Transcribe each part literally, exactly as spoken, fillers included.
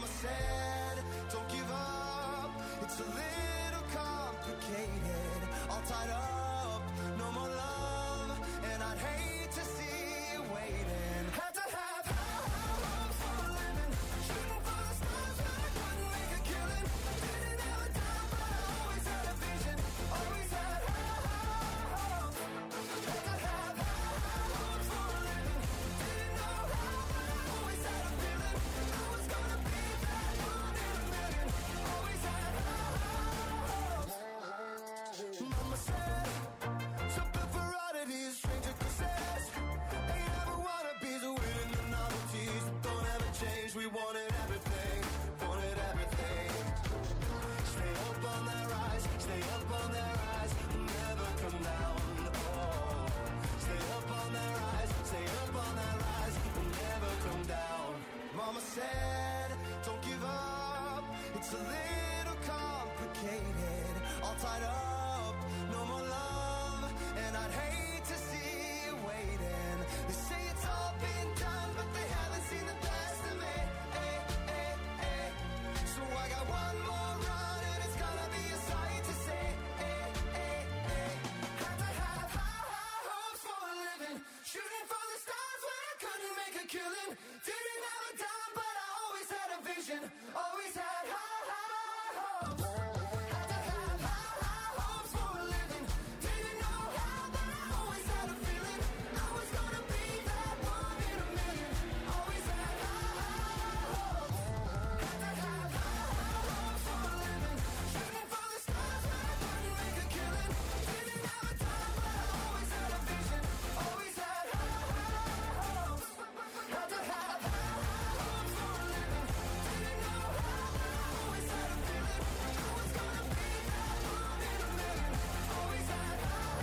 said, don't give up, it's a little complicated, all tied up, no more love, and I'd hate to see you waiting. Had to have high hopes for a living, shooting for the stars, but I couldn't make a killing. Didn't have a dime, but I always had a vision, always had high hopes. Had to have high hopes for a living, didn't know how, but I always had a feeling I was gonna be that one in a million. Always had high hopes. Mama said, something for oddities, stranger kisses. Ain't ever wannabes, winning the novelties that don't ever change. We wanted everything, wanted everything. Stay up on their rise, stay up on their rise, never come down. Oh, stay up on their rise, stay up on their rise, never come down. Mama said, don't give up, it's a little complicated, all tied up, no more love, and I'd hate to see you waiting. They say it's all been done, but they haven't seen the best of me. Eh, eh, eh. So I got one more run, and it's gonna be a sight to see. Eh, eh, eh. Had to have high, high hopes for a living, shooting for the stars when I couldn't make a killing. Didn't have a dime, but I always had a vision, always had high, high hopes. Had to have high, high hopes for a living, didn't know how, but I always had a feeling I was gonna be that one in a million. Always had high, high hopes. Had to have high, high hopes for a living, shooting for the stars when I couldn't make a killing. Didn't have a dime, but I always had a vision, always had high, high hopes. Had to have high, high hopes for a living, didn't know how, but I always had a feeling I was gonna be that one in a million. Always had high,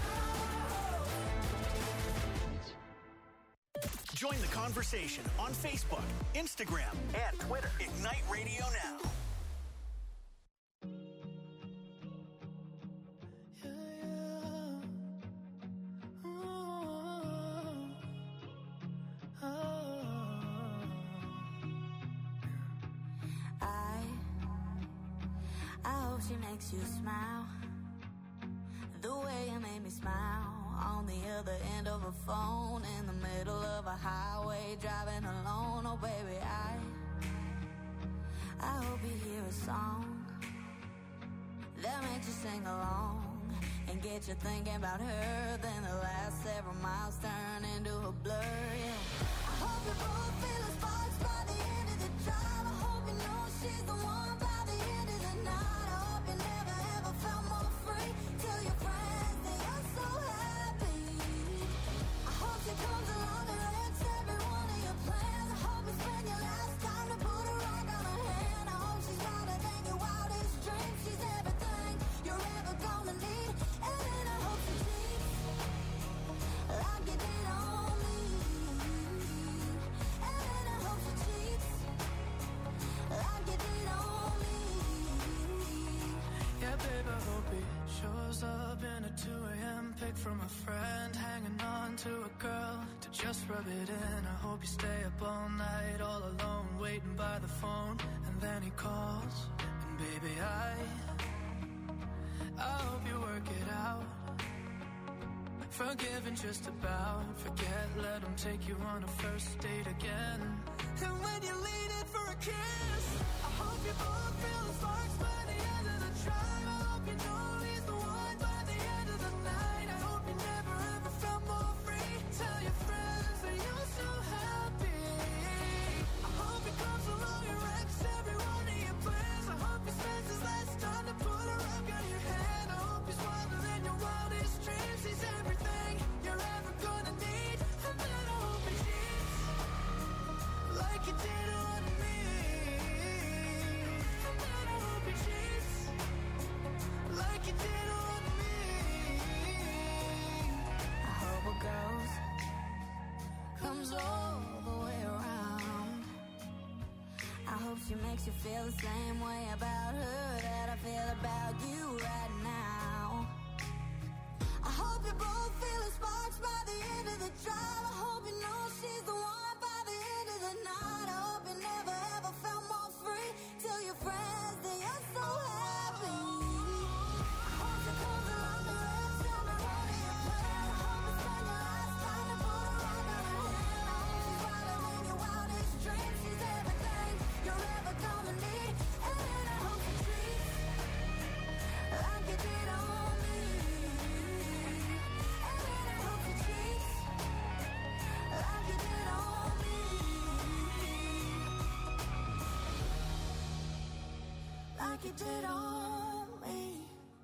high hopes. Join the conversation on Facebook, Instagram, and Twitter. Ignite Radio Now. I, I hope she makes you smile. The way you made me smile on the other end of a phone in the middle of a highway driving alone. Oh baby, I, I hope you hear a song that makes you sing along and get you thinking about her. Then the last several miles turn into a blur. Yeah. I hope you both feel the sparks by the end of the drive. I hope you know she's the one by the end of the night. I hope you never ever felt more free. Tell your friends that you're so happy. I hope she comes along and wrecks every one of your plans. I hope you spend your last time to put a rock on her hand. I hope she's wilder than your wildest dreams. She's everything you're ever gonna need. And then I hope she cheats like you did on me. And then I hope she cheats like you did on me. Yeah, babe, I hope he shows up in a two a.m. pic from a friend, hanging on to a girl to just rub it in. I hope you stay up all night, all alone, waiting by the phone, and then he calls, and baby, I, I hope you work it out. Forgiving just about, forget, let him take you on a first date again. And when you lean in for a kiss, I hope you both feel the sparks by the end of the drive. I hope you know he's the one by the end of the night. I hope you never ever felt more free. Tell your friends that you're so happy. I hope he comes along and wrecks every one of your plans. I hope he spends his last time to put a rock on your hand. I hope he's wilder than your wildest dreams. He's everything you're ever gonna need. And then I hope he cheats like you did on me. And then I hope he cheats like you did on me. I hope it goes, comes all the way around. I hope she makes you feel the same way about her that I feel about you right now. I hope you both feel the sparks by the end of the drive. I hope you know she's the one by the end of the night. I hope you never ever felt more free. like you did on me.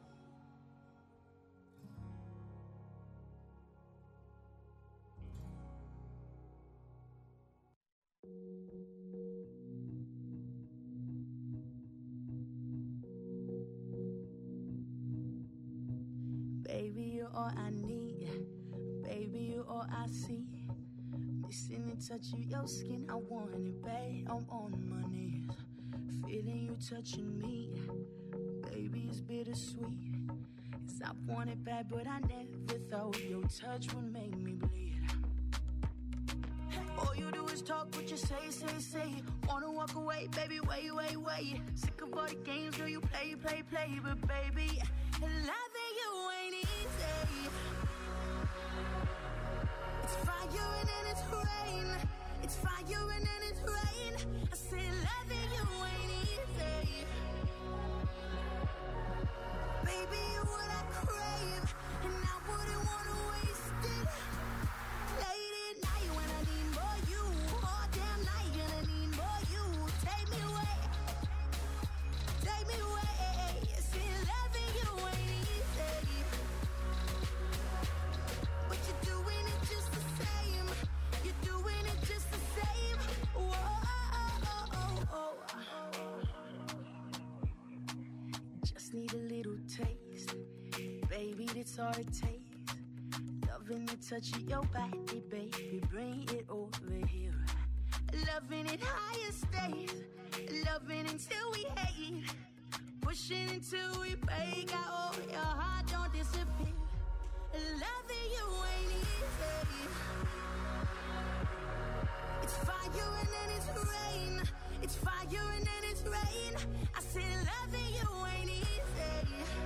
Baby, you're all I need. Baby, you're all I see. Missing the touch of your skin, I want it, babe. I'm on my knees, feeling you touching me. Baby, it's bittersweet. 'Cause I want it bad, but I never thought your touch would make me bleed. All you do is talk, what you say, say, say. Wanna walk away, baby, wait, wait, wait. Sick of all the games, girl, you play, play, play. But baby, loving you ain't easy. It's fire and then it's rain. It's fire and then it's rain. I say loving you ain't easy. Baby, you're what I crave, and I wouldn't wanna waste it. Late at night when I need more you, all damn night and I need more you. Take me away, take me away. See, loving you ain't easy, but you're doing it just the same. You're doing it just the same. Whoa, oh, oh, oh. Just need a little taste, baby, that's all it takes. Loving the touch of your body, baby, bring it over here. Loving it higher stays, loving until we hate. Pushing until we break out, oh, your heart don't disappear. Loving you ain't easy. It's fire and then it's rain. It's fire and then it's rain. I say loving you ain't easy.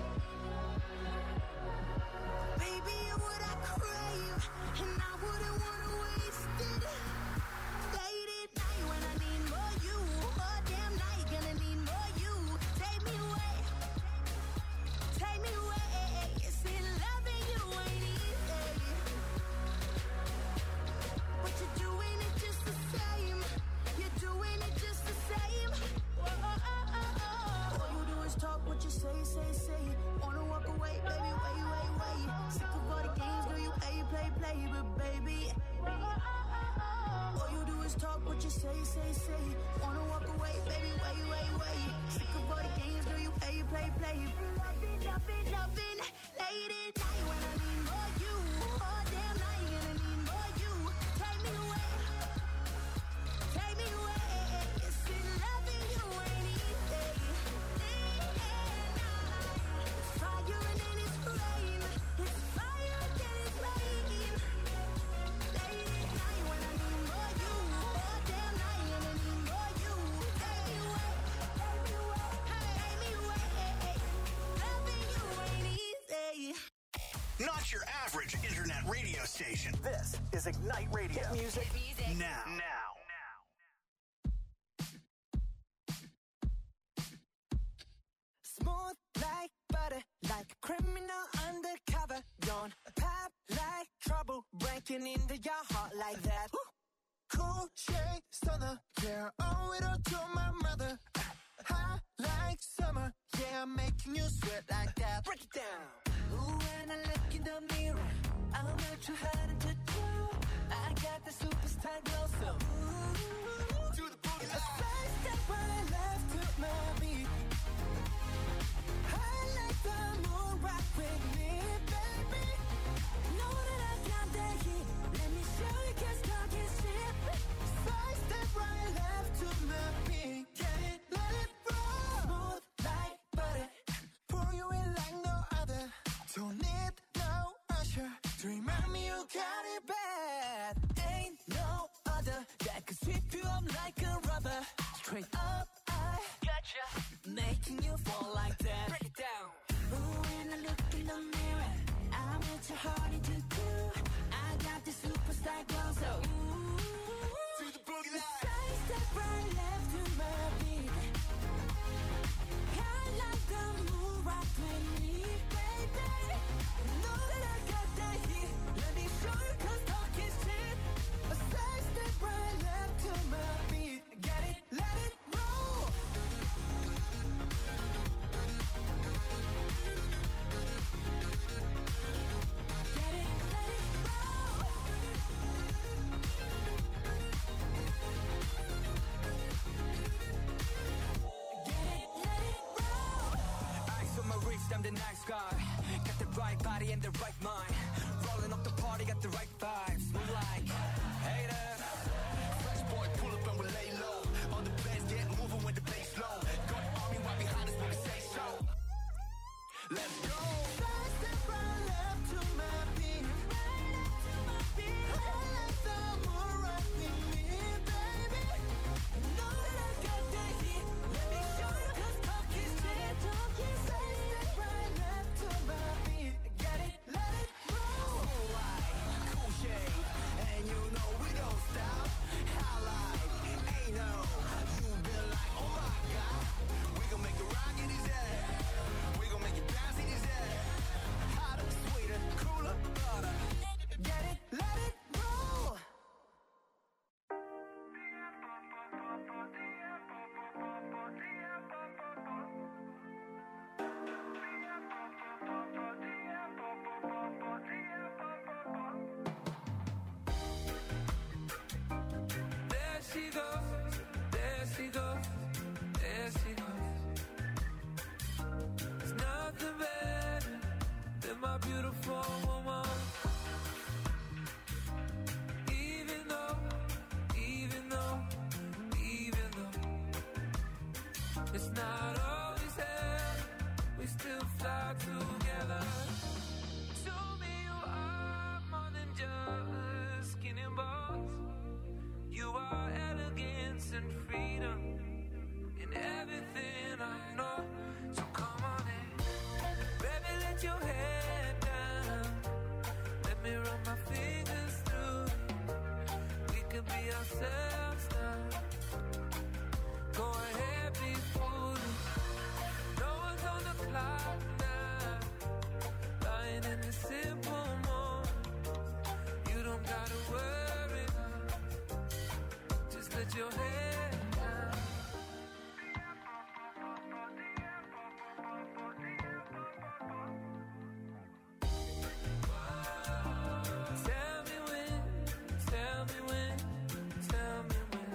Baby, you're what I crave, and I wouldn't wanna waste it. Late at night when I need more you, all damn night gonna need more you. Take me away, take me away. See, loving you ain't easy, but you're doing it just the same. You're doing it just the same. Whoa, oh, oh, oh. All you do is talk, what you say, say, say. Wanna walk away, baby, wait, wait, wait. Sick of all the games, girl, you play, play, play. But baby, all you do is talk, what you say, say, say. Wanna walk away, baby, wait, wait, wait. Sick of all the games, girl, you play, play, play. Loving, loving, loving. Late at night when I need more you, all damn night and I need more you. Take me away, take me away. See, loving you ain't easy. It's fire and then it's rain. It's fire and then it's rain. Late at night when I need more you, all damn night and I need more you. Take me away, take me away, take me away. Loving you ain't easy. Not your average internet radio station. This is Ignite Radio. Hit music now. Now. Smooth like butter, like a criminal undercover. Don't pop like trouble, breaking into your heart like that. Cool shade stunner, yeah, owe it all to my mother. Hot like summer, yeah, I'm making you sweat like that. Break it down. Ooh, when I look in the mirror, I'm not too hard to do. I got the superstar glow, so ooh, Do the boogie a side step right left to my beat. I like the moon rock with me, baby. Know that I got that heat. Let me show you, 'cause talk is cheap. Side step right left to my beat. Get it, let it roll. Smooth like butter. Pour you in like no other. Don't need no usher to remind me you got it bad. Ain't no other that could sweep you up like a rubber. Straight up, I gotcha, making you fall like that. Break it down. Ooh, when I look in the mirror, I'm what your heart to do. I got the superstar glow, so ooh. Do the boogie line. Side step right left to my beat. I like the moon rock with me, baby. Know that I got that heat. Let me show you, 'cause talk is cheap. A side step right left to my beat. Get it, let it roll. I'm the nice guy. Got the right body and the right mind. Rolling up the party, got the right vibes. Move like haters. Fresh boy, pull up and we lay low. All the bands get moving with the bass low. Got the army right behind us when we say so. Let's go. Side step right left to my beat. Right up to my beat. I like the moon rock with me, baby. You know that I got that heat. Let me show you 'cause talk is cheap. Talk is side step right left to my beat. Get it, let it roll. Cool light, cool shade, and you know we don't stop. Highlight, ain't no. You been like, oh my God. We gon' make the rock in his head. We gon' make it bounce in his head. Hotter, sweeter, cooler, butter. Get it, let it roll. There she goes, there she goes, there she goes. There's nothing better than my beautiful woman. Even though, even though, even though it's not always there, we still fly together. Show me you are more than just skin and bones. You are elegance and freedom in everything I know. So come on in, baby, let your head down. Let me run my fingers through it. We can be ourselves now. Go ahead, be foolish. No one's on the clock now. Lying in the simple moment. You don't gotta worry now. Just let your head down. Tell me when, tell me when, tell me when.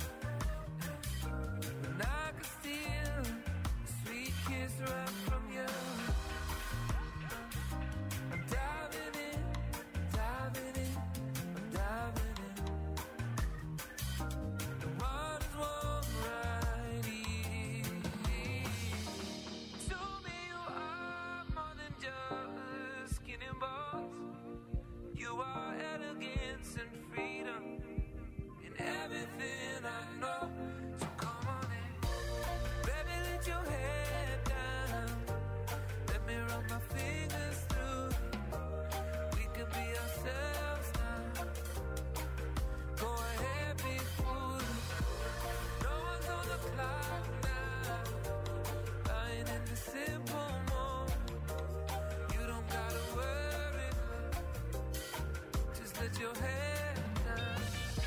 When I could steal a sweet kiss right from you. I'm diving in, diving in, I'm diving in. The water's warm right here. Show me you are more than just skin and bones. You are elegance and freedom in everything I know. So come on in, baby, let your head down. Let me run my fingers through it. We can be ourselves now. Go ahead, be foolish. No one's on the clock now. Lying in the simple moment. You don't gotta worry now. Just let your head down.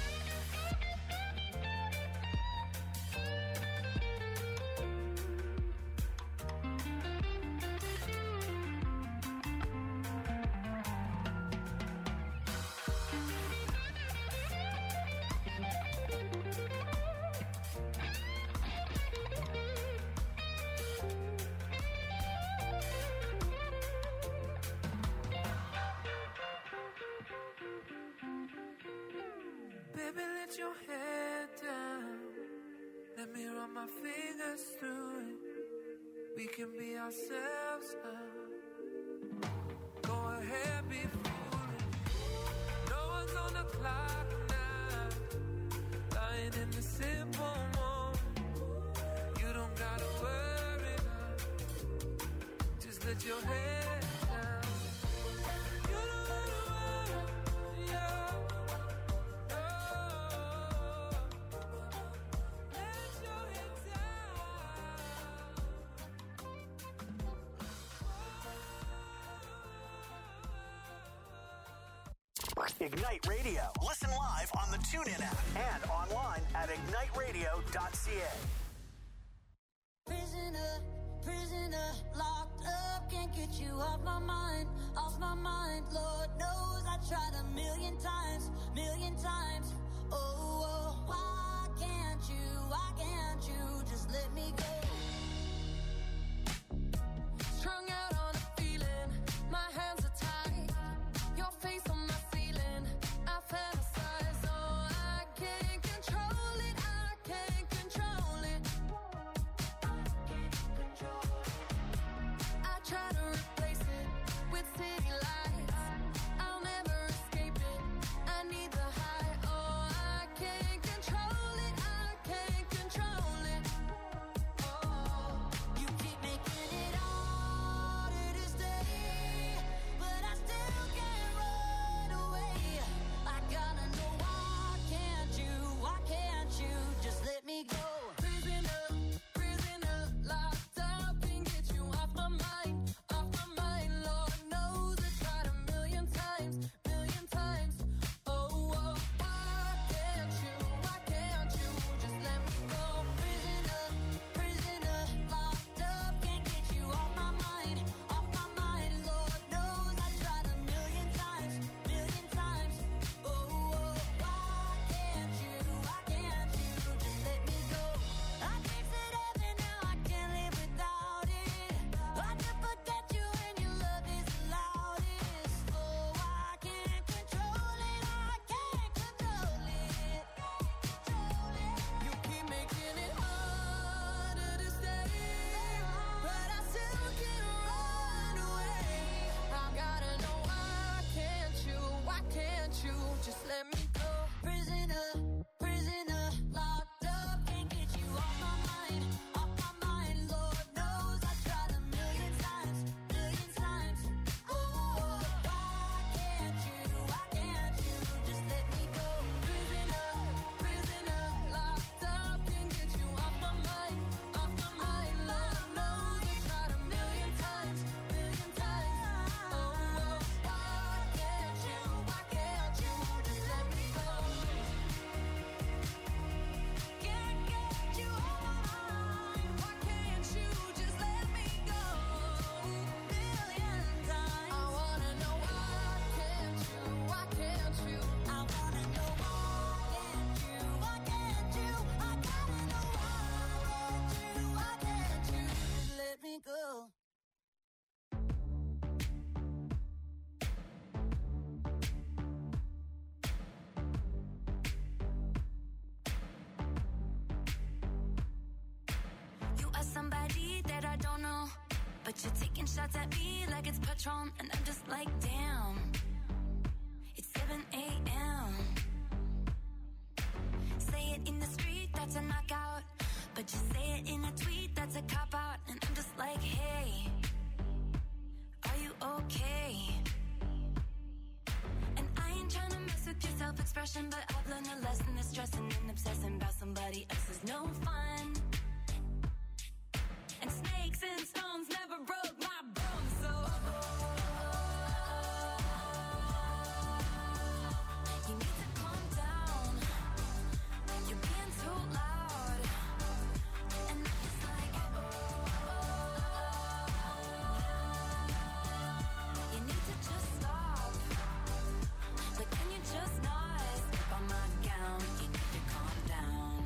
Baby, let your head down. Let me run my fingers through it. We can be ourselves now. Go ahead, be foolish. No one's on the clock now. Lying in the simple moment. You don't gotta worry now. Just let your head down. You don't gotta worry, yeah. Ignite Radio. Listen live on the TuneIn app and online at ignite radio dot c a. Prisoner, prisoner, locked up, can't get you off my mind, off my mind. Lord knows I tried a million times, million times. Oh, oh, why can't you, why can't you just let me go? Strung out But you're taking shots at me like it's Patron, and I'm just like, damn. It's seven a.m. Say it in the street, that's a knockout. But you say it in a tweet, that's a cop-out. And I'm just like, hey, are you okay? And I ain't trying to mess with your self-expression, but I've learned a lesson that stressing and obsessing about somebody else is no fun. And snakes and stones never broke my bones, so you need to calm down. You're being too loud. And I'm just like, you need to just stop. Like, can you just not step on my gown? You need to calm down.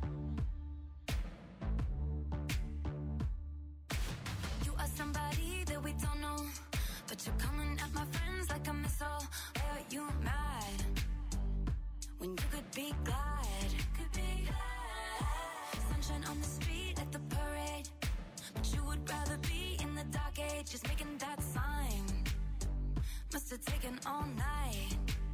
You are somebody that we don't know, but you're coming at my friends like a missile. Why are you mad when you could be glad? Could be glad. Sunshine on the street at the parade, but you would rather be in the dark age, just making that sign. Must have taken all night.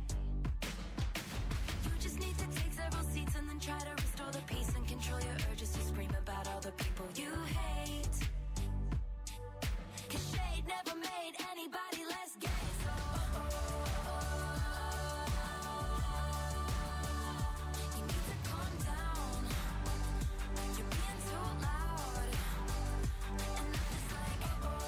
You just need to take several seats and then try to restore the peace and control your urges to scream about all the people you hate. Cause shade never made anybody less gay, so you need to calm down. You're being too loud. And I'm just like,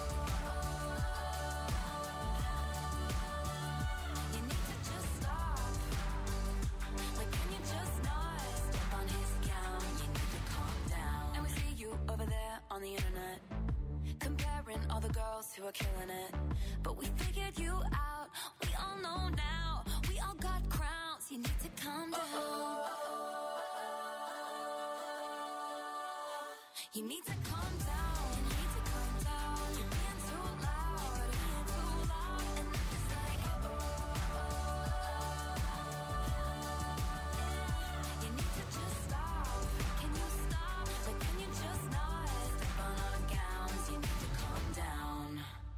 you need to just stop. Like, can you just not step on his gown? You need to calm down. And we see you over there on the internet, comparing all the girls who are killing it. But we figured you out. We all know now. We all got crowns. You need to calm down. You need to calm down. You need to calm down. You're being too loud. Being too loud. And I'm just like, you need to just stop. Can you stop? Like, can you just not step on our gowns? You need to calm down.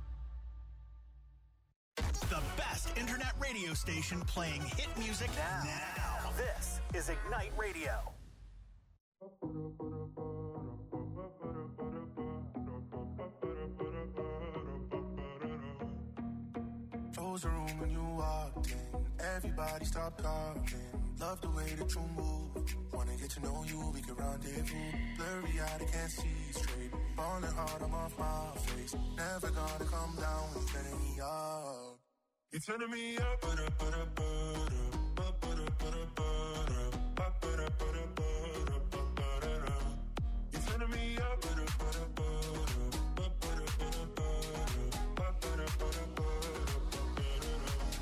The best internet radio station playing hit music now. now. This is Ignite Radio. Froze the room when you walked in. Everybody stopped talking. Love the way that you move. Wanna get to know you, we can rendezvous. Blurry eyed, I can't see straight. Falling hard, I'm off my face. Never gonna come down when you're turning me up. You're turning me up. Ba-da, ba-da, ba-da, ba-da, ba-da, ba-da, ba-da, ba-da, ba-da, ba-da. You're turning me up. Ba-da, ba-da, ba-da, ba-da, ba-da, ba-da, ba-da, ba-da, ba-da.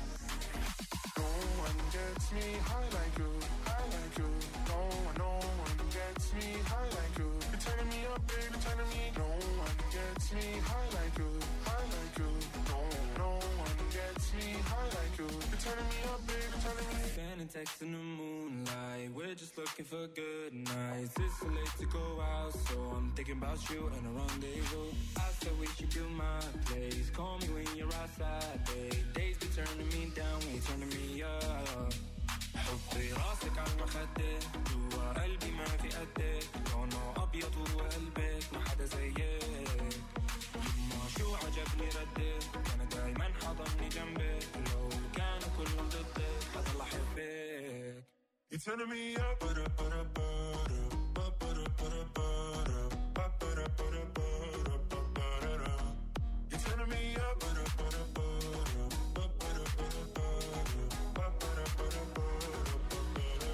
No one gets me high like you, high like you. No one, no one gets me high like you. You're turning me up, baby, turning me. No one gets me high like you, high like you. No, no one gets me high like you. You're turning me up, baby, turning me. Sending texts in the moonlight. We're just looking for good nights. It's so late to go out, so I'm thinking about you and a rendezvous. I said we should do my place. Call me when you're outside, babe. Days be turning me down when you're turning me up. حطي راسك على المخدة جوا قلبي ما في قدك لونه أبيض وقلبك ما حدا زيك يما شو عجبني ردك أنا دايما حضني جنبك لو كانوا كلهم ضدك حضل أحبك. You're turning me up. Ba-da, ba-da, ba-da, ba-da, ba-da, ba-da, ba-da, ba-da, ba-da, ba-da. You're turning me up. Ba-da, ba-da, ba-da, ba-da, ba-da, ba-da, ba-da, ba-da, ba-da.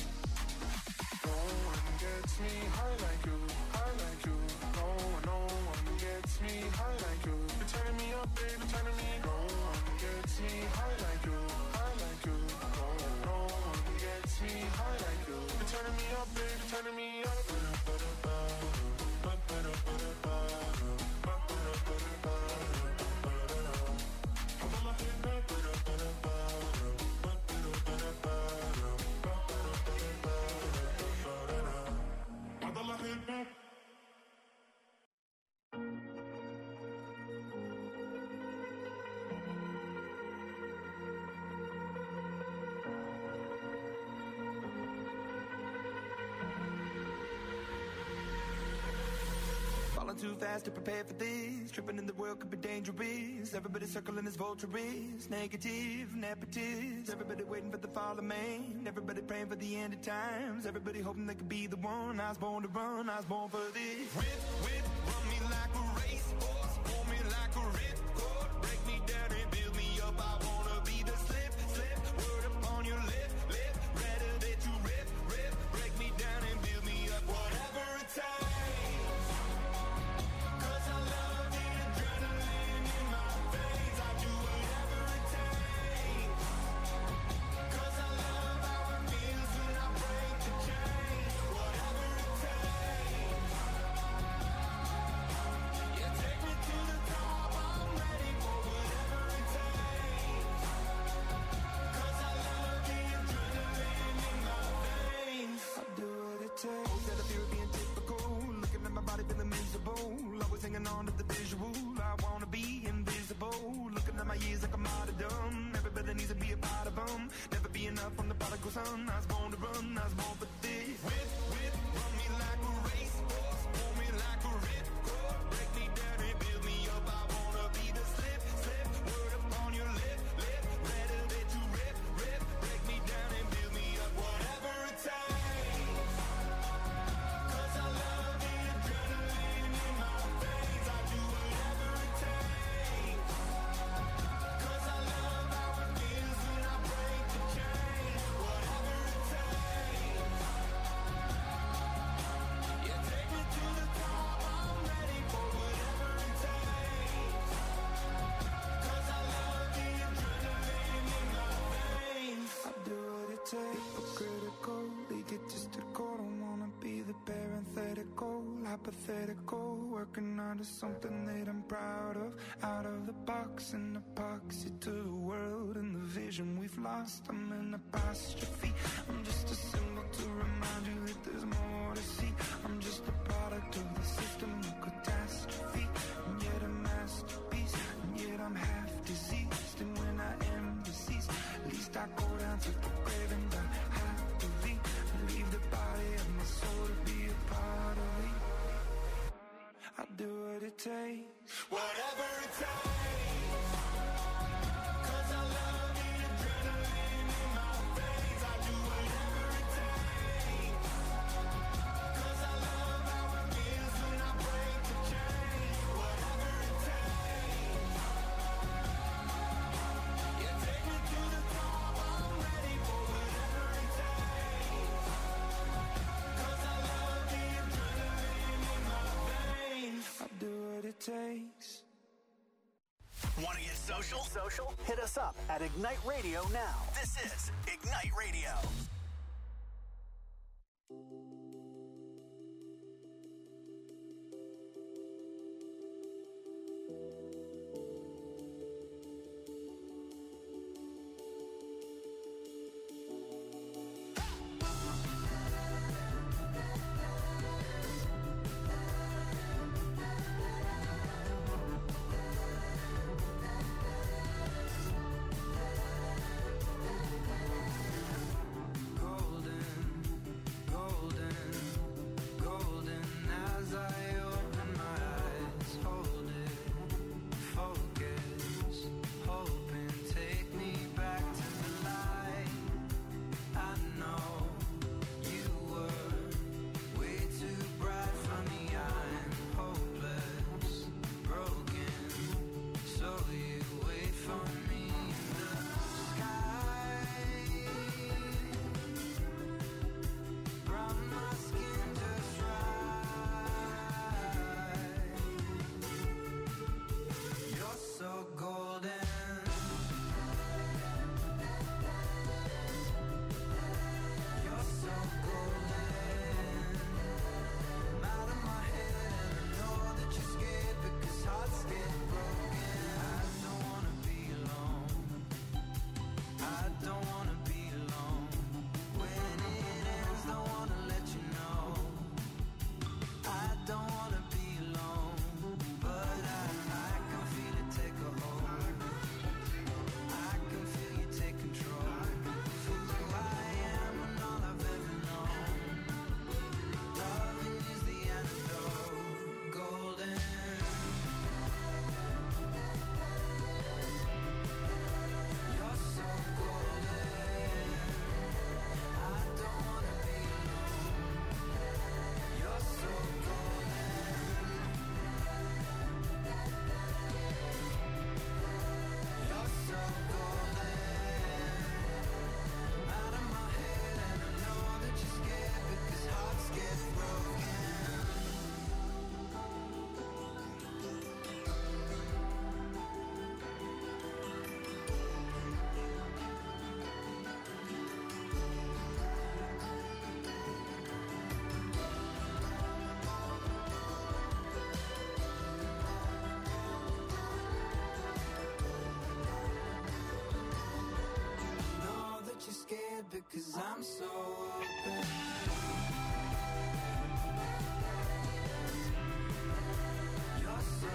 No one gets me high like you, high like you. No one, no one gets me high like you. You're turning me up, baby, turning me. No one gets me high like you, high like you. No, no one gets me high like you. You're turning me up, falling too fast to prepare for this. Tripping in the world could be dangerous. Everybody circling as vultures, negative, nepotist. Everybody waiting for the fall of man. Everybody praying for the end of times. Everybody hoping they could be the one. I was born to run, I was born for this. Whip, whip, run me like a racehorse, pull me like a ripcord, break me down and build me up. I wanna be the slip, slip, word upon your lip, lip, better that you rip, rip, break me down and build me up. Whatever it takes, 'cause I love the adrenaline in my veins. I do whatever it takes, 'cause I love how it feels when I break the chains. Whatever it takes, yeah, take me to the top. I'm ready for whatever it takes, 'cause I love the adrenaline in my veins. I do what it takes. Instead of fear of being typical, looking at my body feeling miserable, always hanging on to the visual. I wanna be invisible, looking at my years like a martyrdom. Everybody needs to be a part of them. Never be enough from the prodigal son. I was born to run, I was born for this. Whip, whip, run me like a racehorse, pull me like a ripcord, break me down and build me up. I wanna be the slip, slip, word upon your lip, lip, better that you rip, rip, break me down and build me up. Whatever it takes, 'cause I love the adrenaline in my veins. I do whatever it takes, 'cause I love how it feels when I break the chains. Whatever it takes, yeah, take me to the top. I'm ready for whatever it takes, 'cause I love the adrenaline in my veins. I do what it takes, but critical, they get mystical. Don't wanna be the parenthetical, hypothetical, working onto something that I'm proud of. Out of the box, an epoxy to the world and the vision we've lost. I'm an apostrophe, I'm just a symbol to remind you that there's more to see. I'm just a product of the system of catastrophe, and yet a masterpiece, and yet I'm half diseased. And when I am deceased, at least I go down to the grave and die happily, and leave the body of my soul to be a part of me. I do what it takes, whatever it takes, 'cause I love the adrenaline in my veins. I do whatever it takes, 'cause I love how it feels when I break the chains. Whatever it takes, yeah, take me to the top. I'm ready for whatever it takes, 'cause I love the adrenaline in my veins. I do what it takes. Want to get social? Social? Hit us up at Ignite Radio now. This is Ignite Radio. 'cause I'm so open. You're so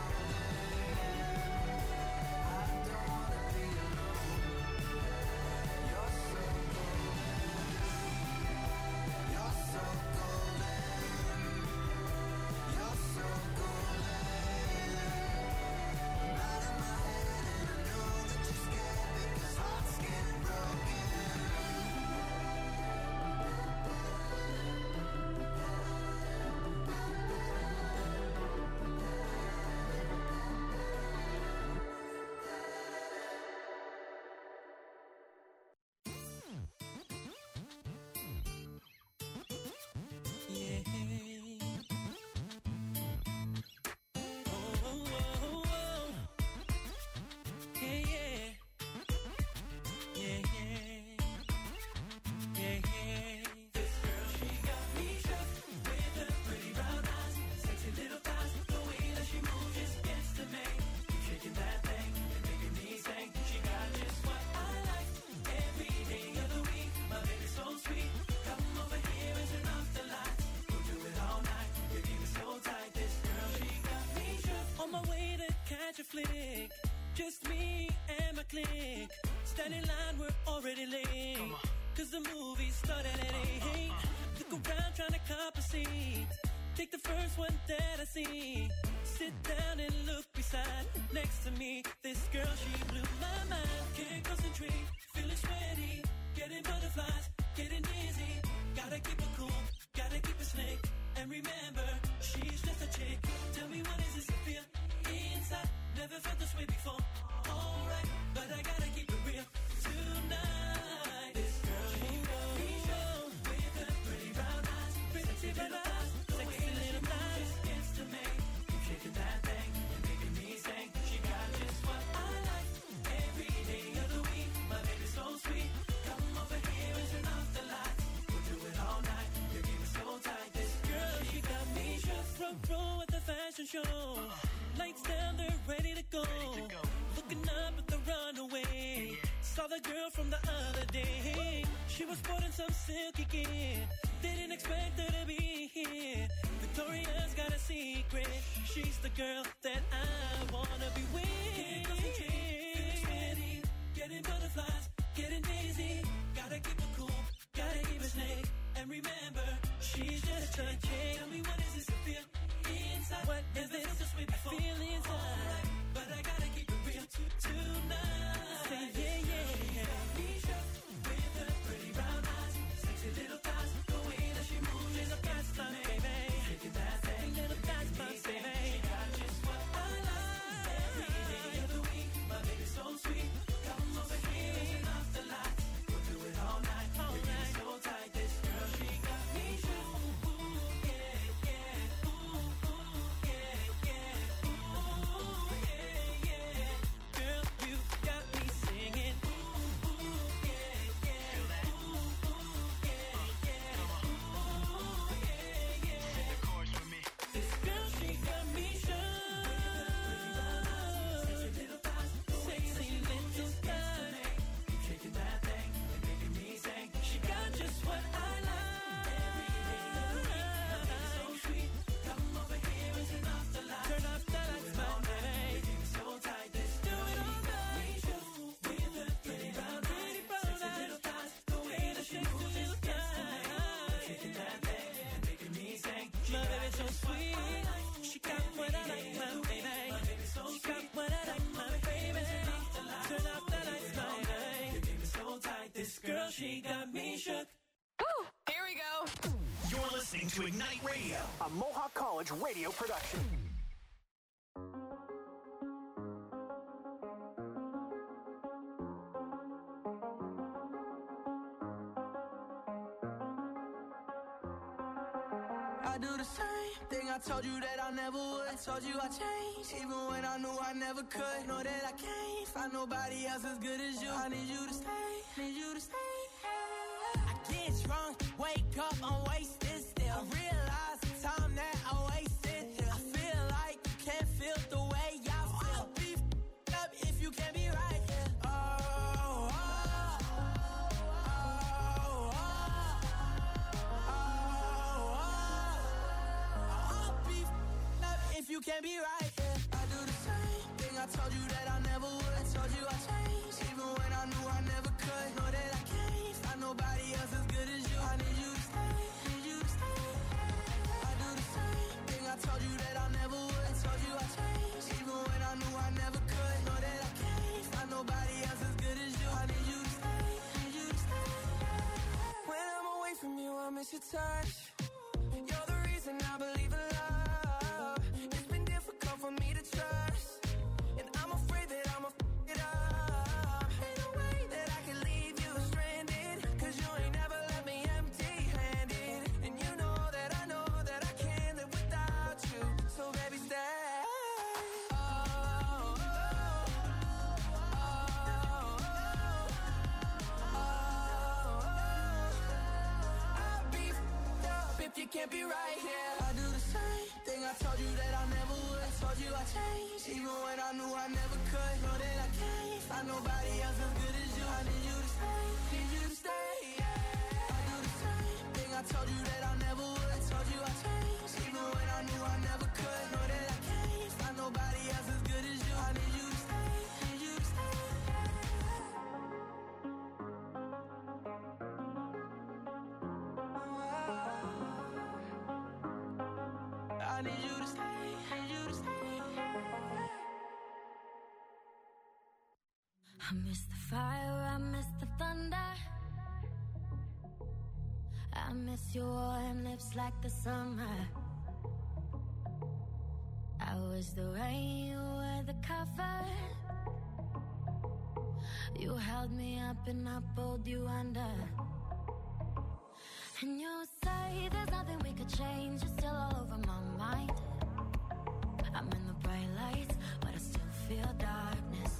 flick, just me and my clique. Stand in line, we're already late. Cause the movie started at eight. Look around trying to cop a seat. Take the first one that I see. Sit down and look beside. Next to me, this girl, she blew my mind. Can't concentrate, feeling sweaty. Getting butterflies, getting dizzy. Gotta keep it cool, gotta keep it slick. And remember, she's just a chick. Tell me what is this I feel inside? Never felt this way before. Alright, but I gotta keep it real tonight. This girl, she got me show with her pretty brown eyes, pretty brown eyes, sexy little thighs. Gets to me, keep shaking that thing and making me sing. She got just what I like every day of the week. My baby's so sweet. Come over here and turn off the lights. We'll do it all night. Your game is so tight. This girl, she got me shook. Front row at the fashion show. Lights down, they're ready to go. Ready to go. Looking up at the runaway. Yeah. Saw the girl from the other day. She was sporting some silky gear. Didn't expect her to be here. Victoria's got a secret. She's the girl that I wanna be with. Feeling getting butterflies, getting dizzy. Gotta keep it cool, gotta keep it slick. And remember, she's just a chick. Tell me what is this I feel inside? What is this? I feel inside, right, but I gotta keep it real t- tonight. Say yeah, yeah. Misha, with her pretty brown eyes, sexy little thighs, the way that she moves is a fast time, baby. Shaking that thing, little fast time, baby. She got just what I like. Every day of the week, my baby's so sweet. Come over here and turn off the lights. We'll do it all night. All Your night. So tight, this girl, she got me shook. She got me shook. Ooh, here we go. You're listening to Ignite Radio, a Mohawk College radio production. I do the same thing I told you that I never would. I told you I changed, even when I knew I never could. Know that I can't find nobody else as good as you. I need you to stay, need you to stay. I get drunk, wake up, I'm wasted still. I realize the time that I wasted here. I feel like you can't feel the way I feel. I'll be f***ed up if you can't be right here. Oh, oh, oh, can't be right, yeah. I do the same thing I told you that I never would. I told you I changed, even when I knew I never could. Know that I can't find nobody else as good as you. I need you to stay, need you to stay. I do the same thing I told you that I never would. I told you I changed, even when I knew I never could. Know that I can't find nobody else as good as you. I need you to stay, need you to stay. When I'm away from you, I miss your touch. You're the reason I believe in love. It's been difficult for me to trust, and I'm afraid that I'ma f*** it up. Ain't no way that I can leave you stranded, cause you ain't never left me empty-handed. And you know that I know that I can't live without you. So baby, stay. Oh, oh, oh, oh, oh. I'll be f***ed up if you can't be right here. I do the same thing I told you that I never would. I told you I changed, even when I knew I never could. Know that I can't find nobody else as good as you. I need you to stay, need you to stay, yeah. I do the same thing I told you that I never would. I told you I changed, even when I knew I never could. Know that I can't find nobody else as good as you. I need you to stay, need you to stay. I need you to stay, need you to stay. I miss the fire, I miss the thunder. I miss your warm lips like the summer. I was the rain, you were the cover. You held me up and I pulled you under. And you say there's nothing we could change. You're still all over my mind. I'm in the bright lights, but I still feel darkness.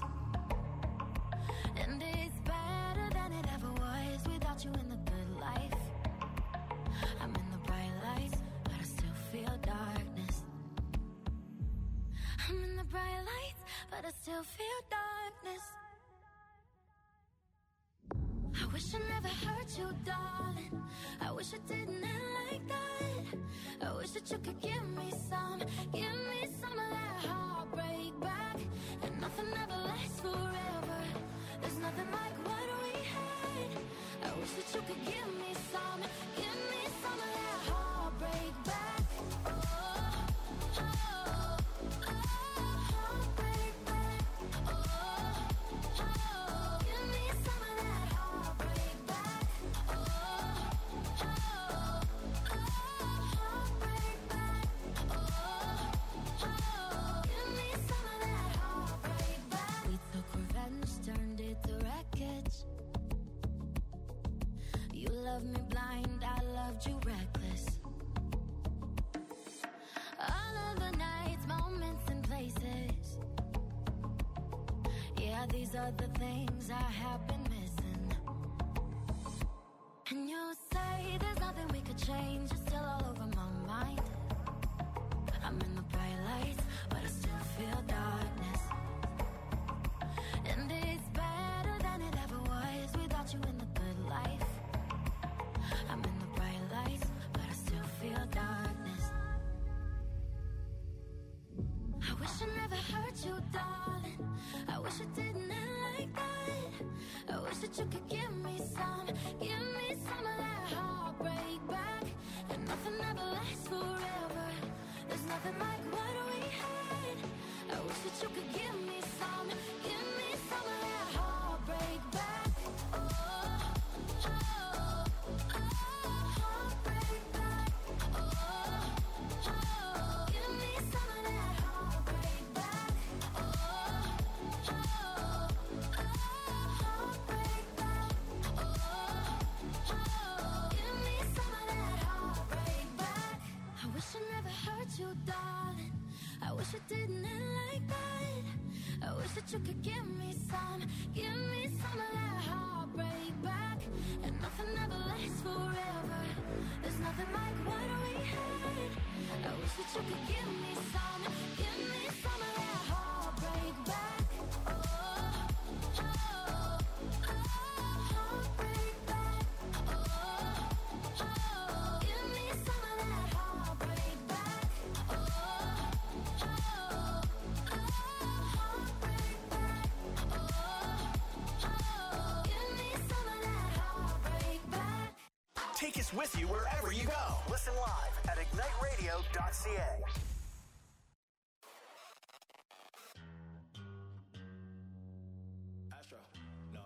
And it's better than it ever was without you in the good life. I'm in the bright lights, but I still feel darkness. I'm in the bright lights, but I still feel darkness. I wish I never hurt you, darling. I wish I didn't end like that. I wish that you could give me some, give me some of that heartbreak back. And nothing ever lasts forever. There's nothing like what we had. I wish that you could give me some, give me some of that heartbreak back. Oh, oh, oh, heartbreak back. Oh, oh, give me some of that heartbreak back. Oh, oh, oh, heartbreak back. Oh, oh, give me some of that heartbreak back. We took revenge, turned it to wreckage. You loved me blind, I loved you reckless. All of the nights, moments and places. Yeah, these are the things I have been missing. And you say there's nothing we could change. You're still all over my mind. I'm in the bright lights, but I still feel darkness. And it's better than it ever was without you in the good life. I'm in the bright lights, but I still feel darkness. I wish I never hurt you, darling. I wish it didn't end like that. I wish that you could give me some, give me some of that heartbreak back. And nothing ever lasts forever. There's nothing like what we had. I wish that you could give me some, give me some of that heartbreak back. Oh, oh, oh, heartbreak back. Oh, oh, give me some of that heartbreak back. Oh, oh, oh, heartbreak back. Oh, oh, give me some of that heartbreak back. I wish I never hurt you, darling. I wish it didn't end like that. I wish that you could give me some, give me some of that heartbreak back. And nothing ever lasts forever. There's nothing like what we had. I wish that you could give me some, give me some of that heartbreak back. Oh, oh, oh, heartbreak back. Oh, oh, give me some of that heartbreak back. Oh, oh, take us with you wherever you go. Listen live at ignite radio dot c a. Astro, no.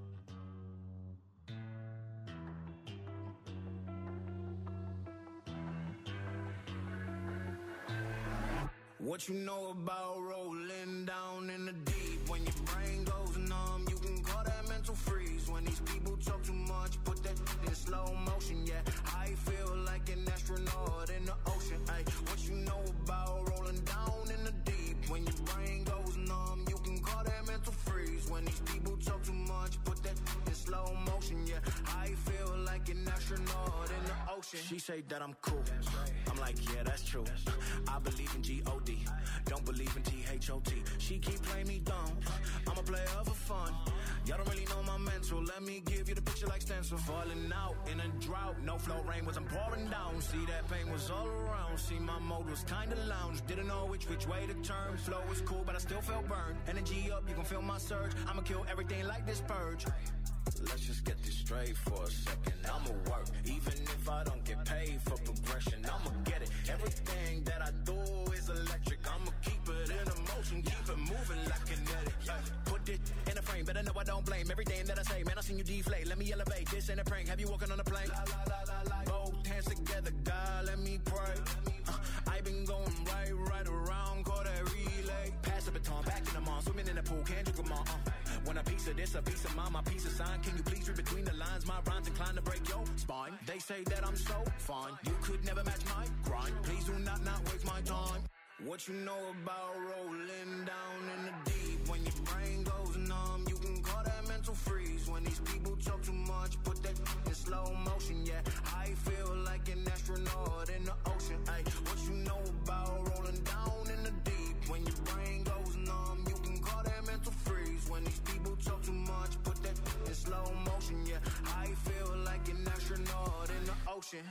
What you know about rolling down in the deep? When your brain goes numb, you can call that mental freeze. When these people talk too much, put that in slow motion, yeah. I feel like an astronaut in the ocean, ay. What you know about rolling down in the deep? When your brain goes numb, you can call that mental freeze. When these people talk too much, put that in slow motion, yeah. I feel like an astronaut in the ocean. She say that I'm cool. I'm like, yeah, that's true. I believe in G O D. Don't believe in T H O T. She keep playing me dumb. I'm a player for fun. Y'all don't really know my mental. Let me give you the picture like stencil. Falling out in a drought. No flow rain was I'm pouring down. See that pain was all around. See my mode was kinda lounge. Didn't know which which way to turn. Flow was cool, but I still felt burned. Energy up, you can feel my surge. I'ma kill everything like this purge. Let's just get this straight for a second. I'ma work, even if I don't get paid for progression. I'ma get it. Everything that I do is electric. I'ma keep it in a motion, keep it moving like kinetic. Ay, put it in a frame, better know I don't blame everything that I say. Man, I seen you deflate. Let me elevate. This ain't a prank. Have you walking on a plane? La, la, la, la, la. Both hands together, God, let me pray. Uh, I been going right, right around, call that relay. Pass the baton, back in the mall, swimming in the pool, can't drink them all. Uh. Want a piece of this, a piece of mine, my piece of sign. Can you please read between the lines? My rhymes inclined to break your spine. They say that I'm so fine. You could never match my grind. Please do not not waste my time. What you know about rolling down in the deep? When your brain goes numb, you can call that mental freeze. When these people talk too much, put that in slow motion, yeah. I feel like an astronaut in the ocean, ay. What you know about rolling down in the deep? When your brain goes numb, you can call that mental freeze. When these people talk too much, put that in slow motion, yeah. I feel like an astronaut in the ocean.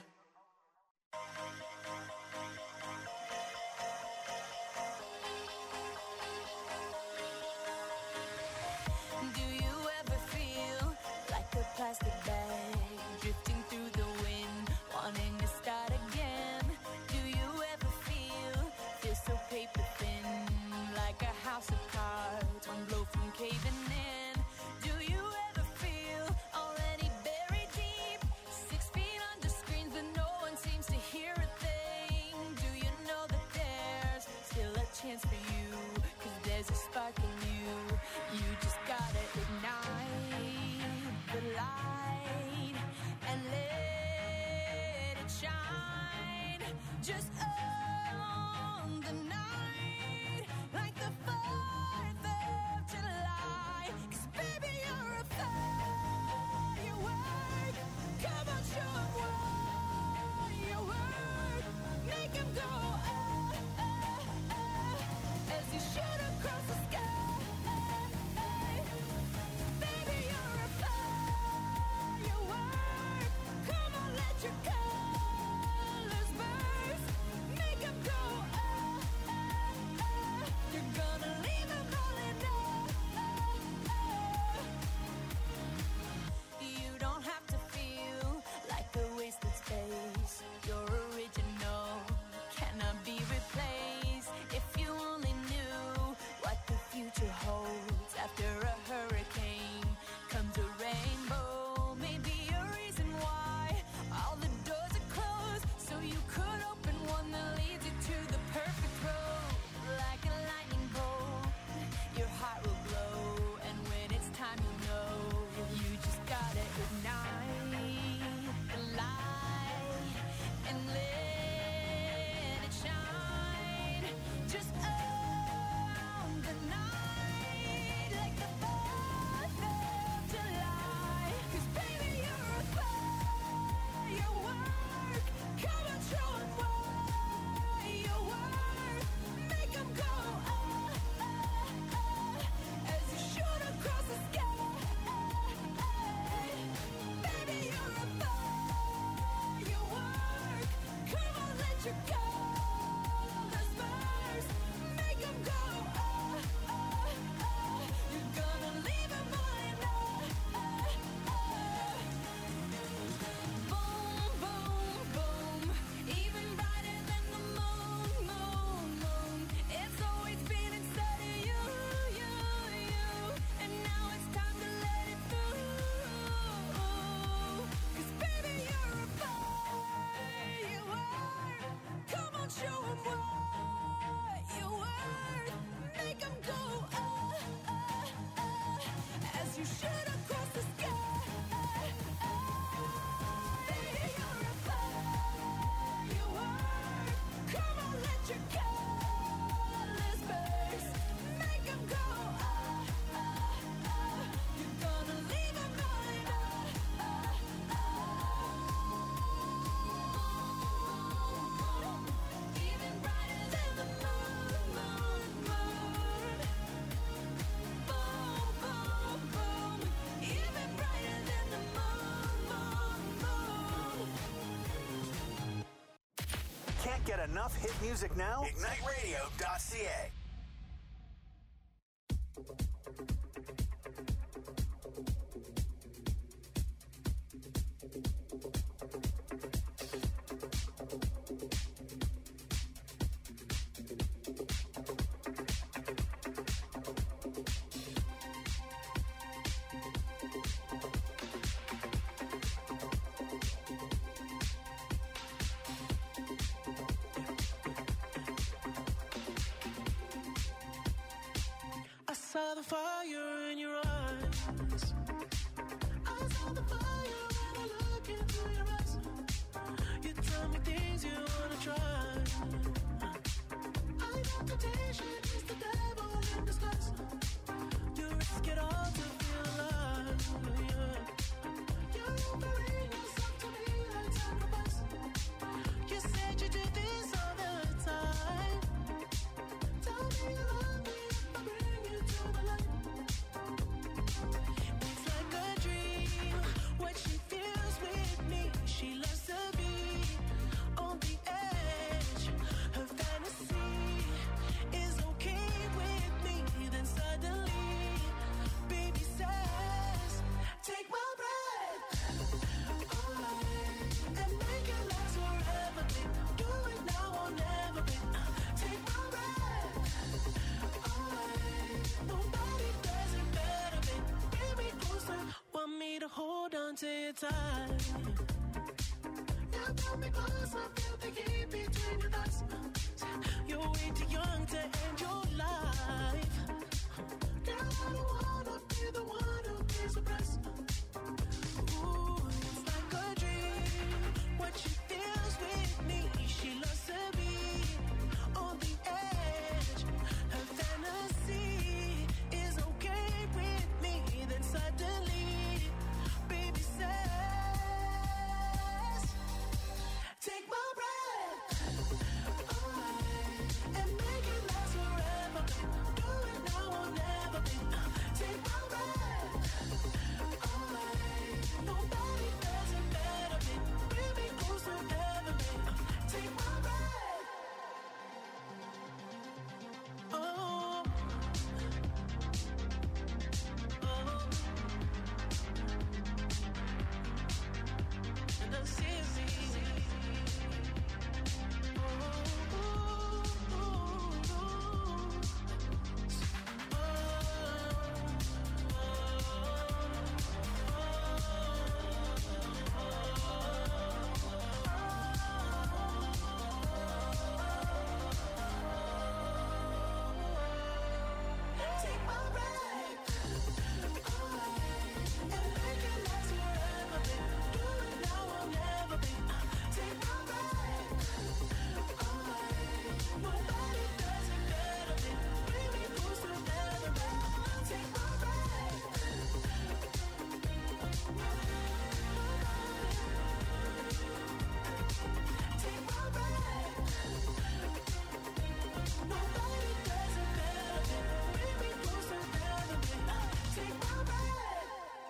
Do you ever feel like a plastic bag drifting through the wind, wanting to start again? Do you ever feel, feel so paper thin, like a house of cards, one blow from caving in? Do you ever feel already buried deep, six feet under screens with no enough hit music now? ignite radio dot c a. I saw the fire in your eyes. I saw the fire when I look into your eyes. You tell me things you wanna try. I know temptation is the devil in disguise. You risk it all to feel alive. Yeah. You're offering yourself to me like sacrifice. You said you do this all the time. Tell me you love me if I bring you to the light. It's like a dream, what she feels with me. She loves to be on the edge. Her fantasy is okay with me. Then suddenly, baby says, take my breath away and make it last forever, babe. Do it now or never, babe. Take my breath away. Nobody does it better, babe. Bring me closer. Want me to hold on to your tight. Yeah, pull me closer. Feel the heat between your thighs. You're way too young to end your life. Girl, I don't wanna be the one who pays the price. Ooh, it's like a dream. What she feels with me. She loves to be on the edge. Her fantasy is okay with me. Then suddenly, baby says, take my breath away and make it last forever, babe. Do it now or never, babe. Take my breath away. Nobody does it better, babe. Bring me closer ever, babe. Take my breath. Oh, oh. And I see it. Take my breath away and make it last forever, babe. Do it now or never, babe. Take my breath away. Nobody does it better, babe. Bring me closer ever, babe. Take my breath. Take my breath. Nobody does it better, babe. Bring me closer ever, babe. Take my breath.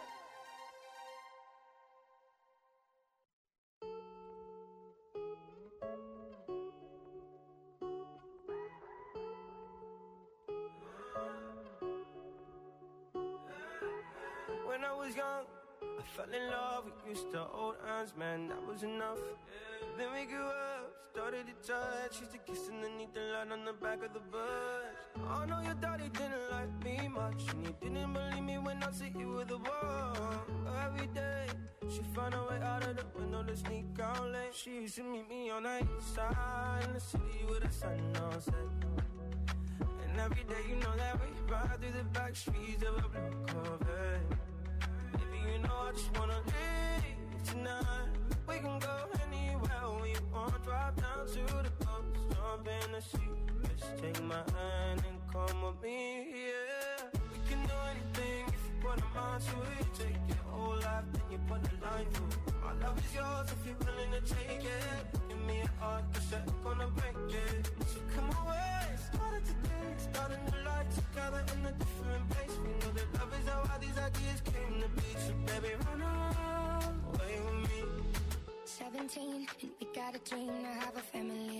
When I was young, I fell in love. We used to hold hands, man, that was enough. Then we grew up, started to touch. Used to kiss underneath the light on the back of the bus. I know your daddy didn't like me much, and he didn't believe me when I said you were the one. Every day, she found a way out of the window to sneak out late. She used to meet me on the east side in the city with the sun on set. And every day, you know that we ride through the back streets of a blue Corvette. Baby, you know I just wanna leave tonight. We can go anywhere we want. Drive down to the coast, jump in the sea. Just take my hand and come with me, yeah. We can do anything if you put a mind to it. Take your whole life, then you put a line through it. My love is yours if you're willing to take it. Give me a heart, cause I'm gonna break it. So come away, started today, start a new life together in a different place. We know that love is how all these ideas came to be. So baby, run away with me. Seventeen, and we got a dream to have a family. I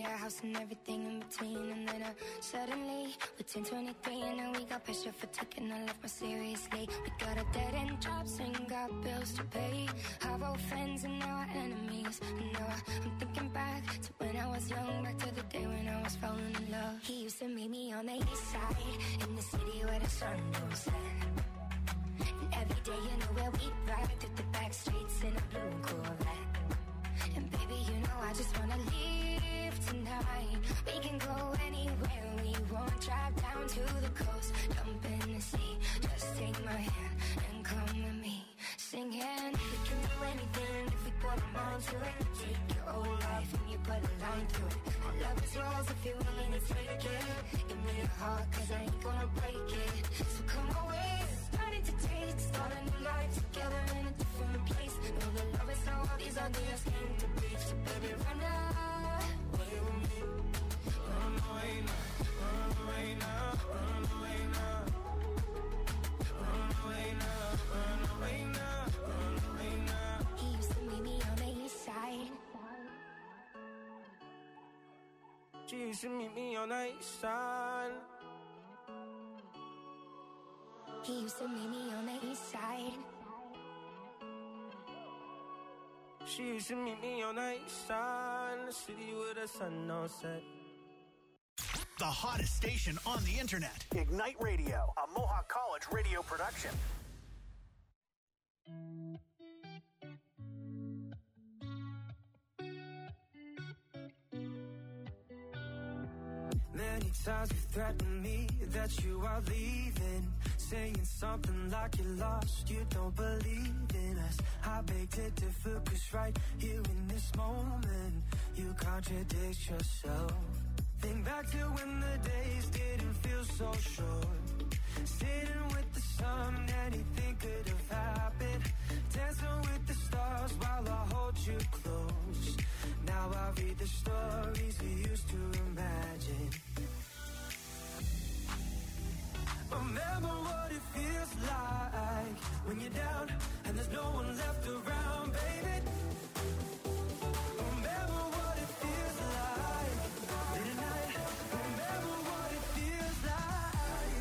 a house and everything in between. And then uh, suddenly, we're ten twenty-three, and now we got pressure for taking our life more seriously. We got a dead-end jobs and got bills to pay. Our old friends and now our enemies. And now I'm thinking back to when I was young, back to the day when I was falling in love. He used to meet me on the east side, in the city where the sun don't set. And every day, you know where we ride through the back streets in a blue Corvette. And baby, you know I just wanna leave tonight. We can go anywhere we want. Drive down to the coast, jump in the sea. Just take my hand and come with me. Singing, we can do anything if we put our mind to it. Take your whole life and you put a line through it. Our love is yours if you're willing to take it. Give me your heart, cause I ain't gonna break it. So come away, starting to taste. Start a new life together in a different place. Know the love is how all these ideas came to be. So baby, run away with me. Run away now, run away now, run away now. Run away now, run away now, run away now. He used to meet me on the east side. She used to meet me on the east side. He used to meet me on the east side. She used to meet me on the east side, in the city where the sun don't set. The hottest station on the internet. Ignite Radio, a Mohawk College radio production. Many times you threaten me that you are leaving, saying something like you're lost, you don't believe in us. I beg to differ, cause right here in this moment, you contradict yourself. Think back to when the days didn't feel so short. Sitting with the sun, anything could have happened. Dancing with the stars while I hold you close. Now I read the stories we used to imagine. Remember what it feels like when you're down and there's no one left around, baby. Remember what it feels like late at night. Remember what it feels like.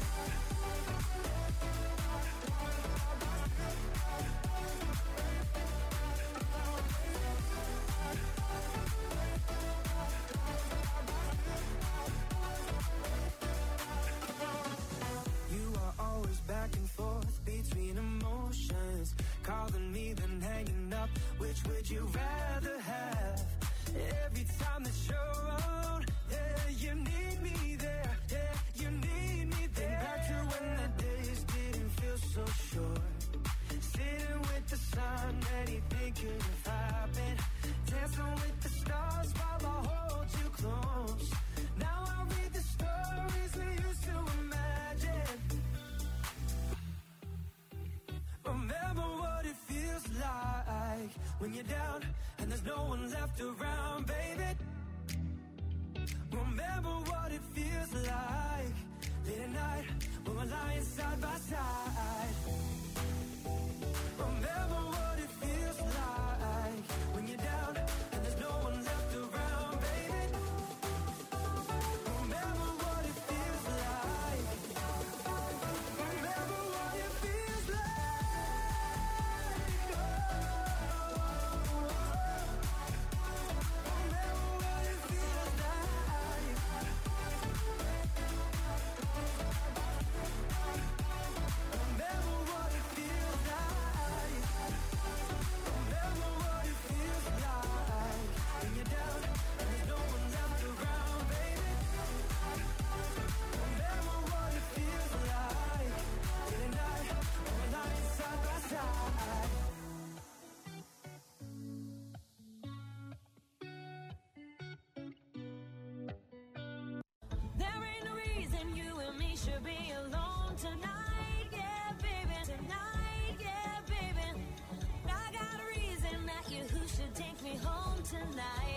You are always back and forth between emotions, calling me then hanging up. Which would you rather have? Every time that you're around, yeah, you need me there, yeah, you need me there. Think back to when the days didn't feel so short. Sitting with the sun, anything could have happened. Dancing with the stars while I hold you close. Now I read the stories we used to imagine. Remember what it feels like when you're down and there's no one left around, baby. Remember what it feels like late at night when we're lying side by side. Remember what it feels like when you're down and there's no one left around, baby. Remember what it feels like. Remember what it feels like. Oh, remember what it feels like. Remember what it feels like. Remember what it feels like when you're down and there's no one left around, baby. Remember what it feels like late at night when we're lying side by side. There ain't no reason you and me should be alone tonight, yeah, baby. Tonight, yeah, baby. I got a reason that you who should take me home tonight.